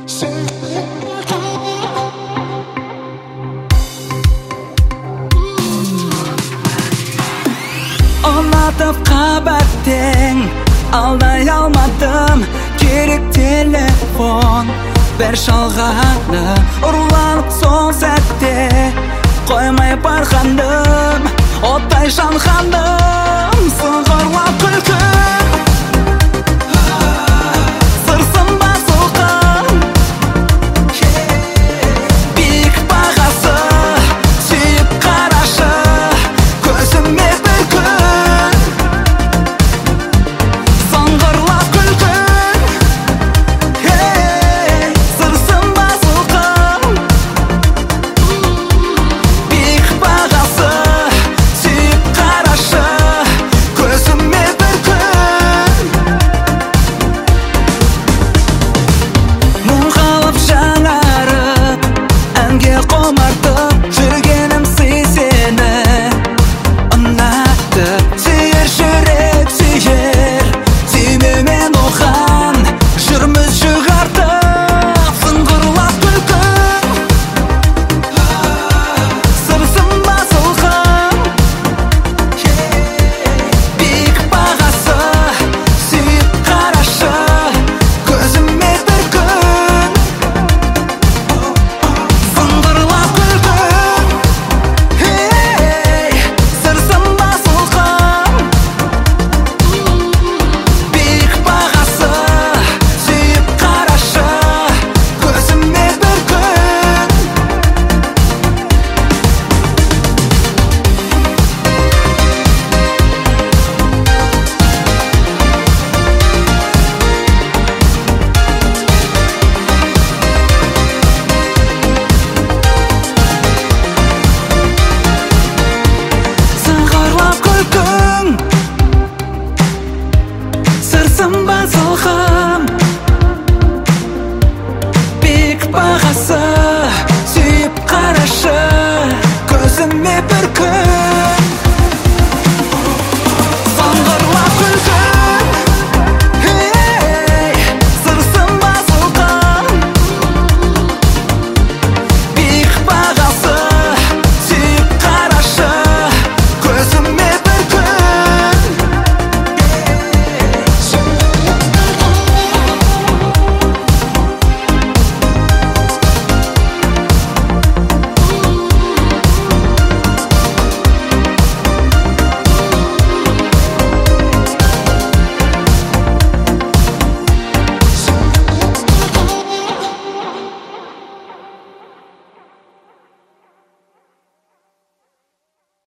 Ұнатып қабаттың алдай алмадым, керек телефон бір шалғаны. Ұрланып сол сәтте қоймай барғандым, оттай жанғандым. Сыңғырлап күлкің сырсың басылған, биік бағасы сүйіп қарашы көзіме бір күн. Сыңғырлап күлкің сырсың басылған, биік бағасы сүйіп қарашы көзіме бір күн. Мұңғалып жаңарып әнге құмартып жүргенім сый сені ұнатты. Сүйер жүрек сүйер, сүймеумен оған жүрміз шығартып. Сыңғырлап күлкің сырсың басылған, биік бағасы сүйіп қарашы көзіме бір күн. Сыңғырлап күлкің сырсың басылған, биік бағасы сүйіп қарашы көзіме бір күн. Сыңғырлап күлкің сырсың басылған, биік бағасы сүйіп қарашы көзіме бір